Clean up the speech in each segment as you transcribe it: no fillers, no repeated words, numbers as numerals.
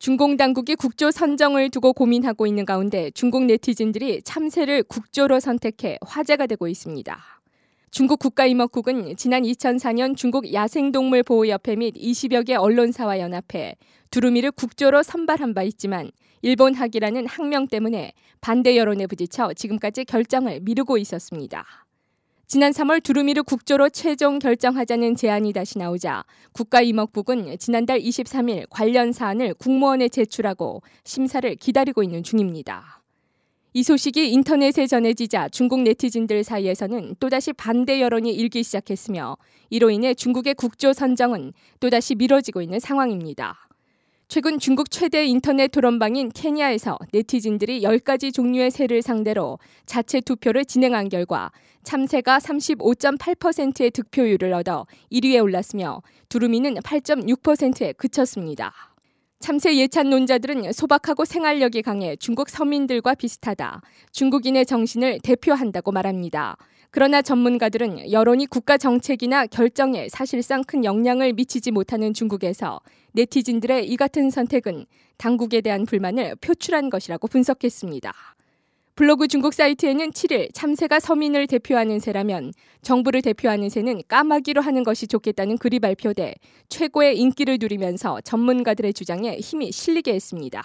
중공 당국이 국조 선정을 두고 고민하고 있는 가운데 중국 네티즌들이 참새를 국조로 선택해 화제가 되고 있습니다. 중국 국가임업국은 지난 2004년 중국 야생동물보호협회 및 20여 개 언론사와 연합해 두루미를 국조로 선발한 바 있지만 일본 학이라는 학명 때문에 반대 여론에 부딪혀 지금까지 결정을 미루고 있었습니다. 지난 3월 두루미를 국조로 최종 결정하자는 제안이 다시 나오자 국가임업국은 지난달 23일 관련 사안을 국무원에 제출하고 심사를 기다리고 있는 중입니다. 이 소식이 인터넷에 전해지자 중국 네티즌들 사이에서는 또다시 반대 여론이 일기 시작했으며 이로 인해 중국의 국조 선정은 또다시 미뤄지고 있는 상황입니다. 최근 중국 최대 인터넷 토론방인 케냐에서 네티즌들이 10가지 종류의 새를 상대로 자체 투표를 진행한 결과 참새가 35.8%의 득표율을 얻어 1위에 올랐으며 두루미는 8.6%에 그쳤습니다. 참새 예찬론자들은 소박하고 생활력이 강해 중국 서민들과 비슷하다, 중국인의 정신을 대표한다고 말합니다. 그러나 전문가들은 여론이 국가 정책이나 결정에 사실상 큰 영향을 미치지 못하는 중국에서 네티즌들의 이 같은 선택은 당국에 대한 불만을 표출한 것이라고 분석했습니다. 블로그 중국 사이트에는 7일 참새가 서민을 대표하는 새라면 정부를 대표하는 새는 까마귀로 하는 것이 좋겠다는 글이 발표돼 최고의 인기를 누리면서 전문가들의 주장에 힘이 실리게 했습니다.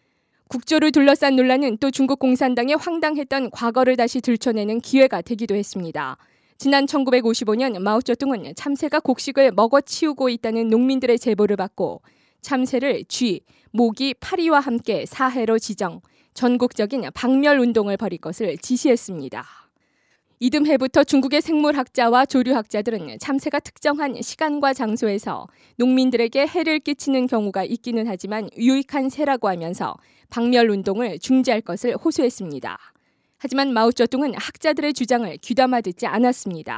국조를 둘러싼 논란은 또 중국 공산당의 황당했던 과거를 다시 들춰내는 기회가 되기도 했습니다. 지난 1955년 마오쩌둥은 참새가 곡식을 먹어치우고 있다는 농민들의 제보를 받고 참새를 쥐, 모기, 파리와 함께 사해로 지정, 전국적인 박멸운동을 벌일 것을 지시했습니다. 이듬해부터 중국의 생물학자와 조류학자들은 참새가 특정한 시간과 장소에서 농민들에게 해를 끼치는 경우가 있기는 하지만 유익한 새라고 하면서 박멸운동을 중지할 것을 호소했습니다. 하지만 마오쩌둥은 학자들의 주장을 귀담아 듣지 않았습니다.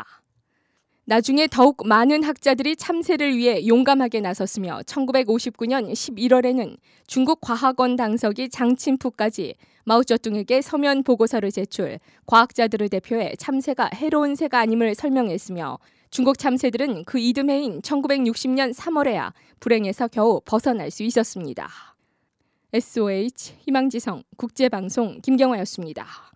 나중에 더욱 많은 학자들이 참새를 위해 용감하게 나섰으며 1959년 11월에는 중국 과학원 당서기 장친푸까지 마오쩌둥에게 서면 보고서를 제출, 과학자들을 대표해 참새가 해로운 새가 아님을 설명했으며 중국 참새들은 그 이듬해인 1960년 3월에야 불행에서 겨우 벗어날 수 있었습니다. SOH 희망지성 국제방송 김경화였습니다.